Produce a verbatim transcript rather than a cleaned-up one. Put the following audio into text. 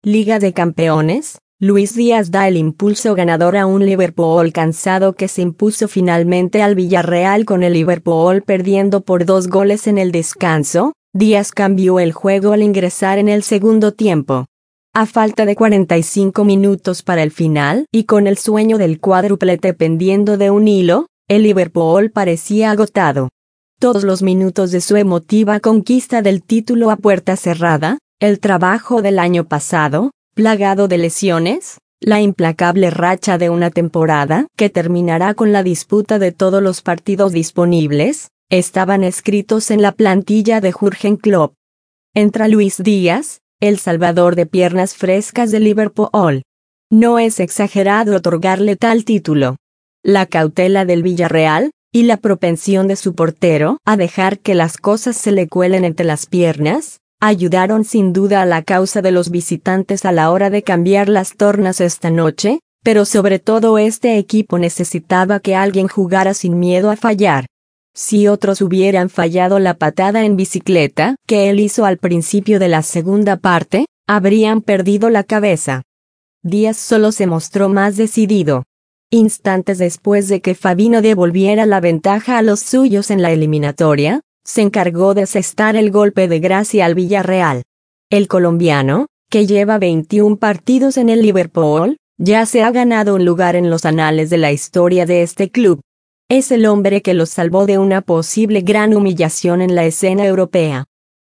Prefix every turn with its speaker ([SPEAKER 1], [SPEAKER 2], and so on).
[SPEAKER 1] Liga de Campeones, Luis Díaz da el impulso ganador a un Liverpool cansado que se impuso finalmente al Villarreal con el Liverpool perdiendo por dos goles en el descanso. Díaz cambió el juego al ingresar en el segundo tiempo. A falta de cuarenta y cinco minutos para el final y con el sueño del cuádruplete pendiendo de un hilo, el Liverpool parecía agotado. Todos los minutos de su emotiva conquista del título a puerta cerrada, el trabajo del año pasado, plagado de lesiones, la implacable racha de una temporada que terminará con la disputa de todos los partidos disponibles, estaban escritos en la plantilla de Jürgen Klopp. Entra Luis Díaz, el salvador de piernas frescas de Liverpool. No es exagerado otorgarle tal título. La cautela del Villarreal, y la propensión de su portero a dejar que las cosas se le cuelen entre las piernas, ayudaron sin duda a la causa de los visitantes a la hora de cambiar las tornas esta noche, pero sobre todo este equipo necesitaba que alguien jugara sin miedo a fallar. Si otros hubieran fallado la patada en bicicleta que él hizo al principio de la segunda parte, habrían perdido la cabeza. Díaz solo se mostró más decidido. Instantes después de que Fabinho devolviera la ventaja a los suyos en la eliminatoria, se encargó de asestar el golpe de gracia al Villarreal. El colombiano, que lleva veintiún partidos en el Liverpool, ya se ha ganado un lugar en los anales de la historia de este club. Es el hombre que los salvó de una posible gran humillación en la escena europea.